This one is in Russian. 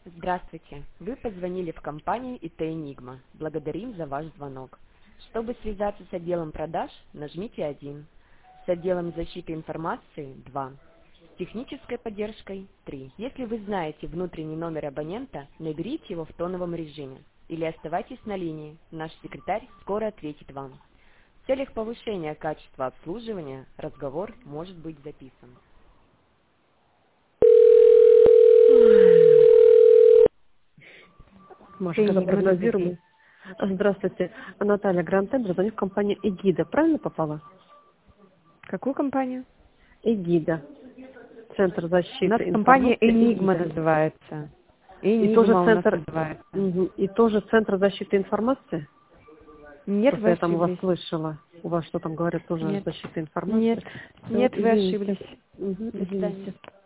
Здравствуйте. Вы позвонили в компанию ИТ «Энигма». Благодарим за ваш звонок. Чтобы связаться с отделом продаж, нажмите 1. С отделом защиты информации 2. С технической поддержкой 3. Если вы знаете внутренний номер абонента, наберите его в тоновом режиме. Или оставайтесь на линии. Наш секретарь скоро ответит вам. В целях повышения качества обслуживания разговор может быть записан. Маша, когда прогнозируем. Здравствуйте. Наталья Грантендер, звоню в компанию «Эгида». Правильно попала? Какую компанию? «Эгида». Центр У защиты нас компания информации «Энигма» «Эгида». называется. И тоже «Энигма» у нас центр, называется. и тоже Центр защиты информации? Нет, Просто вы я там у вас ошиблись. слышала. У вас что там говорят, тоже Нет. защита Нет. информации? Всё, Нет, вы извините. ошиблись. До Извините. свидания.